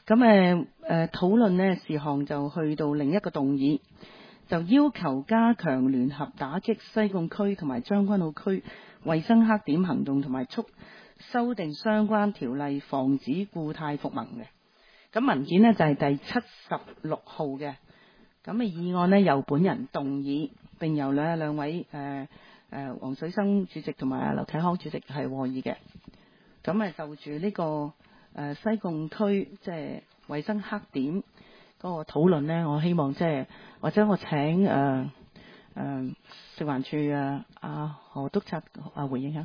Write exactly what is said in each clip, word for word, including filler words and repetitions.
咁誒誒討論呢事項就去到另一個動議，就要求加強聯合打擊西貢區同埋將軍澳區衛生黑點行動，同埋促修訂相關條例，防止故態復萌嘅。咁文件呢就係第七十六號嘅。咁嘅議案呢由本人動議，並由兩兩位誒誒黃水生主席同埋劉啟康主席係和議嘅。咁誒就住呢、這個誒、呃、西貢區即係衛生黑點嗰個討論呢，我希望即係或者我請誒誒、呃呃、食環署啊阿何督察啊回應下。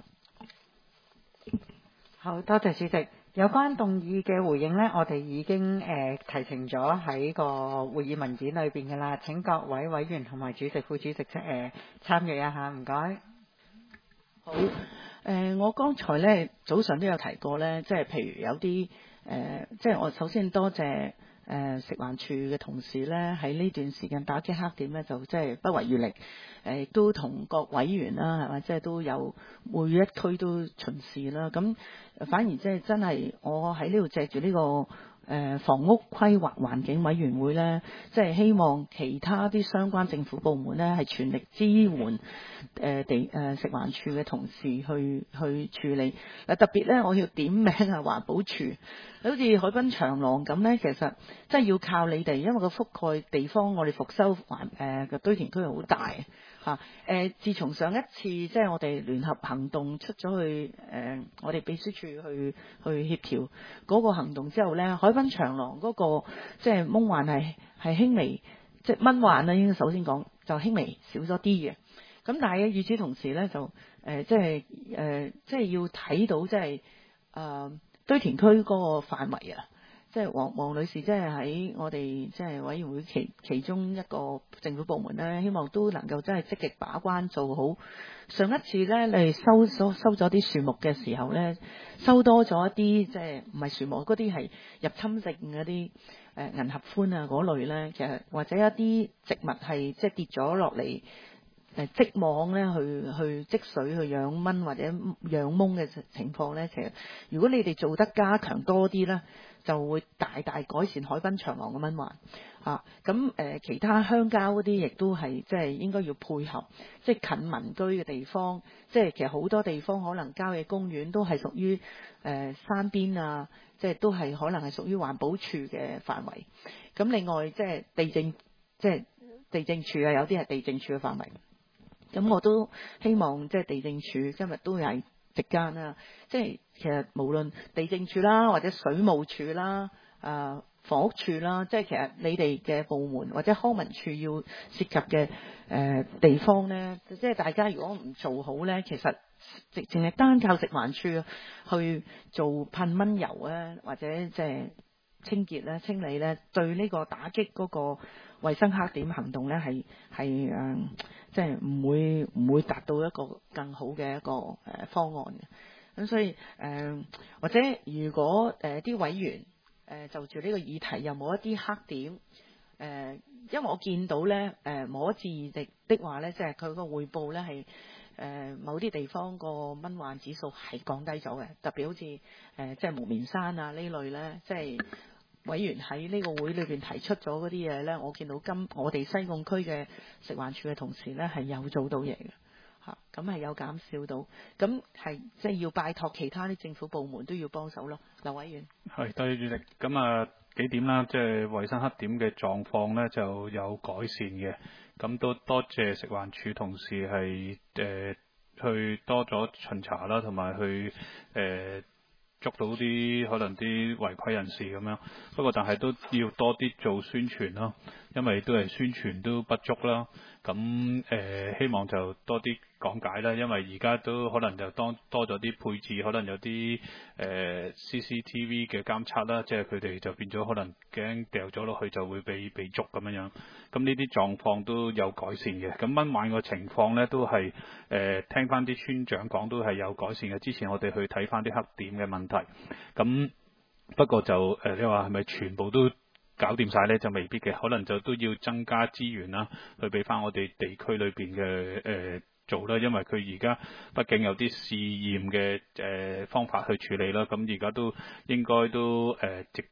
好多謝主席。有關動議嘅回應呢，我哋已經誒、呃、提呈咗喺個會議文件裏邊㗎啦。請各位委員同埋主席、副主席誒、呃、參與一下，唔該。 好。誒、呃，我剛才咧早上都有提過咧，即係譬如有啲誒、呃，即係我首先多謝誒、呃、食環署嘅同事咧，喺呢段時間打擊黑點咧，就即係不遺餘力，誒、呃、亦都同各委員啦，係嘛，即係都有每一區都巡視啦。咁反而即係真係我喺呢度借住呢個誒房屋規劃環境委員會咧，即係希望其他啲相關政府部門咧係全力支援誒地誒食環署嘅同事去去處理。嗱，特別咧我要點名啊環保署，好似海濱長廊咁咧，其實真係要靠你哋，因為個覆蓋地方我哋復修環誒嘅堆填區好大嚇。誒，自從上一次即係我哋聯合行動出咗去誒、呃，我哋秘書處去去協調嗰個行動之後咧，海濱長廊嗰、那個即係蚊患係係輕微，即係蚊患咧應該首先講就輕微少咗啲嘅。咁但係與此同時咧，就誒、呃、即係誒、呃、即係要睇到即係誒、呃、堆填區嗰個範圍啊。即係黃黃女士，即係喺我哋即係委員會其其中一個政府部門咧，希望都能夠真係積極把關做好。上一次咧，你收收收咗啲樹木嘅時候咧，收多咗一啲即係唔係樹木嗰啲係入侵性嗰啲誒銀合歡啊嗰類咧，其實或者一啲植物係即係跌咗落嚟誒積網咧，去去積水去養蚊或者養蚊嘅情況咧，其實如果你哋做得加強多啲咧，就會大大改善海濱長廊嘅蚊患嚇。咁、啊、誒、呃、其他鄉郊嗰啲亦都係即係應該要配合，即係近民居嘅地方，即係其實好多地方可能郊野公園都係屬於誒、呃、山邊啊，即係都係可能係屬於環保署嘅範圍。咁另外即係地政即係地政署啊，有啲係地政署嘅範圍。咁我都希望即係地政署今日都係席間啦，即係其實無論地政署啦，或者水務署啦、啊房屋署啦，即係其實你哋嘅部門或者康文署要涉及嘅誒、呃、地方咧，即係大家如果唔做好咧，其實淨淨係單靠食環署去做噴蚊油咧，或者即係清潔咧、清理咧，對呢個打擊嗰個衛生黑點行動咧，係係誒，即係唔會唔會達到一個更好嘅一個誒方案嘅。咁所以誒、呃，或者如果誒啲、呃、委員誒、呃、就住呢個議題有冇一啲黑點誒、呃，因為我見到咧誒、呃、無可置疑的的話咧，即係佢個匯報咧係誒某啲地方個蚊患指數係降低咗嘅，特別好似誒、呃、即係無棉山啊呢類咧，即係。委員喺呢個會裏邊提出咗嗰啲嘢呢，我見到今我哋西貢區嘅食環署嘅同事呢係有做到嘢嘅嚇，咁係有減少到，咁係即係要拜託其他啲政府部門都要幫手咯。劉委員係，多謝主席。咁啊幾點啦，即係衞生黑點嘅狀況呢就有改善嘅，咁都多謝食環署同事係誒、呃、去多咗巡查啦，同埋去誒。呃捉到啲可能啲違規人士咁樣，不過但係都要多啲做宣傳咯，因為都係宣傳都不足啦。咁誒、呃、希望就多啲講解啦，因為而家都可能就當多咗啲配置，可能有啲誒、呃、C C T V 嘅監測啦，即係佢哋就變咗可能驚掉咗落去就會被被捉咁樣樣。咁呢啲狀況都有改善嘅。咁蚊患個情況呢，都係誒、呃、聽翻啲村長講都係有改善嘅。之前我哋去睇翻啲黑點嘅問題，咁不過就誒、呃、你話係咪全部都搞掂晒呢？就未必嘅，可能就都要增加資源啦，去俾翻我哋地區裏邊嘅誒做啦。因為佢而家畢竟有啲試驗嘅誒方法去處理啦，咁而家都應該都誒、呃、直接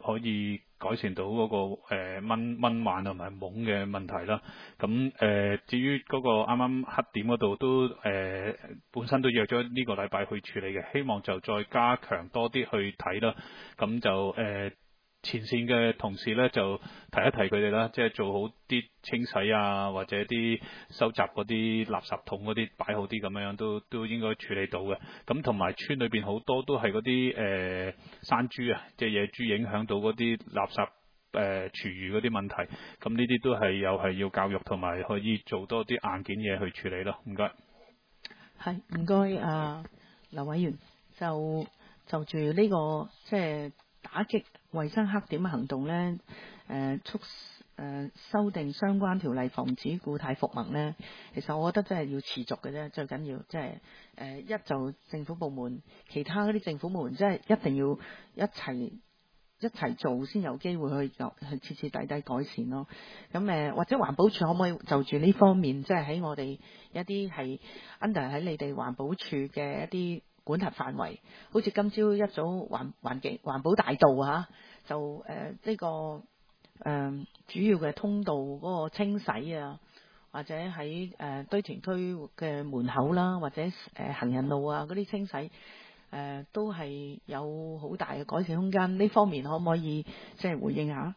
可以改善到嗰、個誒、呃、蚊蚊患同埋懵嘅問題啦。咁誒、呃、至於嗰個啱啱黑點嗰度都誒、呃、本身都約咗呢個禮拜去處理嘅，希望就再加強多啲去睇啦。咁就誒。呃前線嘅同事咧就提一提佢哋啦，即係做好啲清洗啊，或者啲收集嗰啲垃圾桶嗰啲擺好啲咁樣，都都應該處理到嘅。咁同埋村裏邊好多都係嗰啲誒山豬啊，即係野豬影響到嗰啲垃圾誒、呃、廚餘嗰啲問題。咁呢啲都係又係要教育同埋可以做多啲硬件嘢去處理咯。唔該。 係唔該啊，劉委員就就住呢、這個即係打擊衛生黑點嘅行動咧，誒、呃、促誒、呃、修訂相關條例，防止故態復萌咧。其實我覺得真係要持續嘅啫，最緊要即係誒一就政府部門，其他嗰啲政府部門即係一定要一齊一齊做，先有機會去去徹徹底底改善咯。咁誒、呃、或者環保署可唔可以就住呢方面，即係喺我哋一啲係 under 喺你哋環保署嘅一啲管轄範圍，好似今朝一早環環境環保大道啊，就誒呢、呃這個誒、呃、主要嘅通道嗰個清洗啊，或者喺誒、呃、堆填區嘅門口啦，或者誒、呃、行人路啊嗰啲清洗，誒、呃、都係有好大嘅改善空間。呢方面可唔可以即係回應下？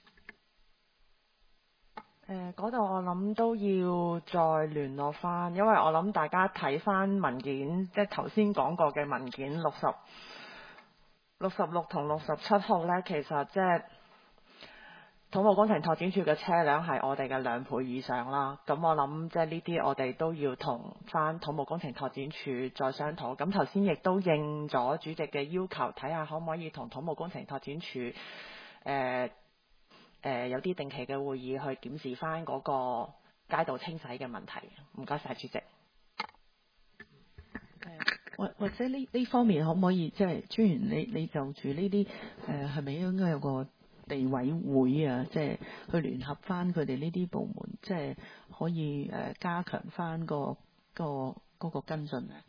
誒嗰度我諗都要再聯絡翻，因為我諗大家睇翻文件，即係頭先講過嘅文件六十六十六同六十七號呢，其實即係土木工程拓展署嘅車輛係我哋嘅兩倍以上啦。咁我諗即係呢啲我哋都要同翻土木工程拓展署再商討。咁頭先亦都應咗主席嘅要求，睇下可唔可以同土木工程拓展署誒。呃誒、呃、有啲定期嘅會議去檢視翻嗰個街道清洗嘅問題。唔該晒主席。 或或者呢呢方面可唔可以即係專員你你就住呢啲誒係咪應該有個地委會啊？即係去聯合翻佢哋呢啲部門，即係可以誒、呃、加強翻、個、個嗰、嗰個跟進啊？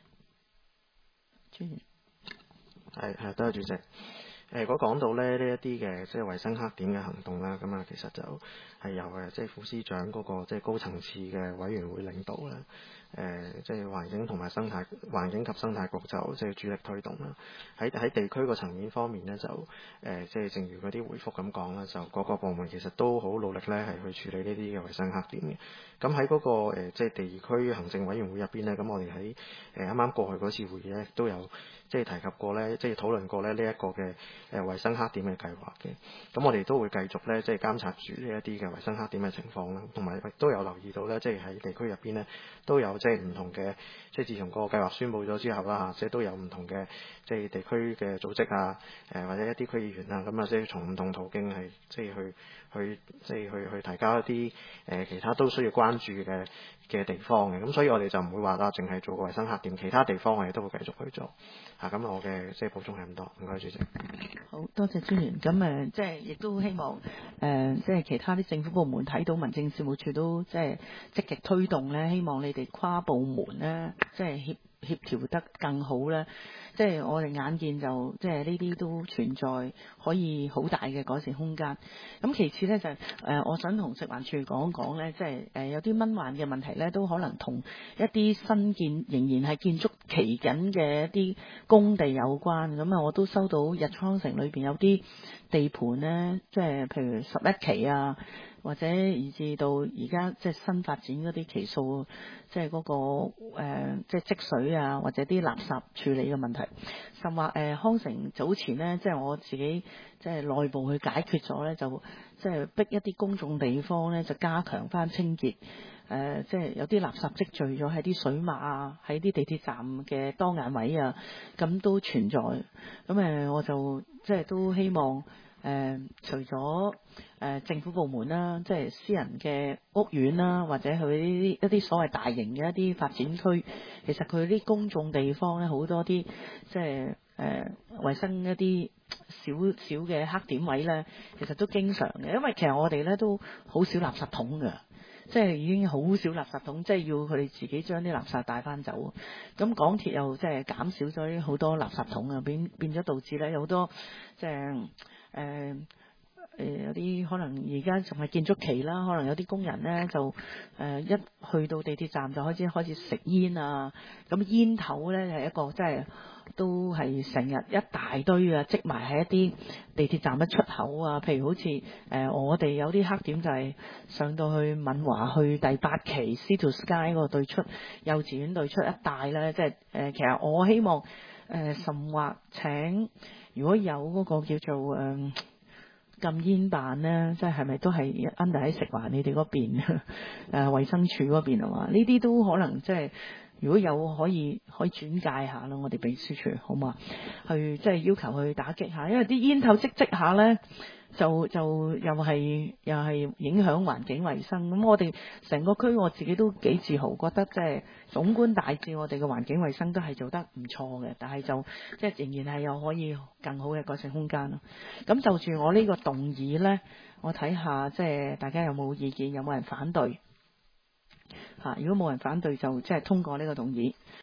專員係係，多謝主席。誒，如果講到咧呢一啲嘅即係衞生黑點嘅行動啦，咁啊其實就係由誒即係副司長嗰個即係高層次嘅委員會領導啦。誒，即係環境同埋生態環境及生態局就即係主力推動啦。喺喺地區個層面方面呢，就誒即係正如嗰啲回覆咁講啦，就各個部門其實都好努力咧係去處理呢啲嘅衞生黑點嘅。咁喺嗰個誒即係地區行政委員會入邊呢，咁我哋喺誒啱啱過去嗰次會議咧都有即係提及過咧，即係討論過咧呢一個嘅誒衞生黑點嘅計劃嘅。咁我哋都會繼續咧即係監察住呢一啲嘅衞生黑點嘅情況啦，同埋亦都有留意到咧，即係喺地區入邊呢，都有即係唔同嘅，即係自從個計劃宣佈咗之後啦嚇，即係都有唔同嘅即係地區嘅組織啊，誒或者一啲區議員啊，咁啊即係從唔同途徑係即係去去即係去去提交一啲誒其他都需要關注嘅嘅地方嘅。咁所以我哋就唔會話啦，淨係做個衞生黑點，其他地方我哋都會繼續去做嚇。咁我嘅即係補充係咁多，唔該主席。 好多謝專員。咁誒即係亦都希望誒、呃、即係其他啲政府部門睇到民政事務處都即係積極推動咧，希望你哋跨部門咧即係協協調得更好咧。即係我哋眼見就即係呢啲都存在可以好大嘅改善空間。咁其次咧就係、呃、我想同食環署講講咧，即係誒、呃、有啲蚊患嘅問題咧，都可能同一啲新建仍然係建築期緊嘅一啲工地有關。咁啊，我都收到日昌城裏邊有啲地盤咧，即係譬如十一期啊，或者以至到而家即係新發展嗰啲期數，即係嗰、那個、呃、即係積水啊，或者啲垃圾處理嘅問題，甚或誒、呃、康城早前呢，即係我自己即係內部去解決咗咧，就即係逼一啲公眾地方咧，就加強翻清潔。誒、呃，即係有啲垃圾積聚咗喺啲水馬啊，喺啲地鐵站嘅當眼位啊，咁都存在。咁誒、呃，我就即係都希望。誒、呃，除咗誒、呃、政府部門啦，即係私人嘅屋苑啦，或者佢呢啲一啲所謂大型嘅一啲發展區，其實佢啲公眾地方咧，好多啲即係誒衞生一啲小小嘅黑點位咧，其實都經常嘅，因為其實我哋咧都好少垃圾桶㗎。即係已經好少垃圾桶，即係要佢哋自己將啲垃圾帶翻走。咁港鐵又即係減少咗好多垃圾桶啊，變變咗導致咧有好多即係誒誒有啲可能而家仲係建築期啦，可能有啲工人咧就誒、呃、一去到地鐵站就開始開始食煙啊，咁煙頭咧係一個即係都係成日一大堆啊，積埋喺一啲地鐵站嘅出口啊，譬如好似誒、呃、我哋有啲黑點就係上到去敏華去第八期 Sea to Sky 嗰個對出幼稚園對出一帶咧，即係誒其實我希望誒、呃、甚或請如果有嗰個叫做誒。呃禁煙辦呢，即係係咪都係 under 喺食環你哋嗰邊誒衛生署嗰邊啊嘛？呢啲都可能即係如果有可以可以轉介下咯，我哋秘書處好嘛？去即係要求去打擊下，因為啲煙頭積積下呢，就就又係又係影響環境衛生。咁我哋成個區我自己都幾自豪，覺得即係總觀大致我哋嘅環境衛生都係做得唔錯嘅，但係就即係仍然係有可以更好嘅改善空間咯。咁就住我呢個動議呢，我睇下即係大家有冇意見，有冇人反對嚇？如果冇人反對，就即係通過呢個動議。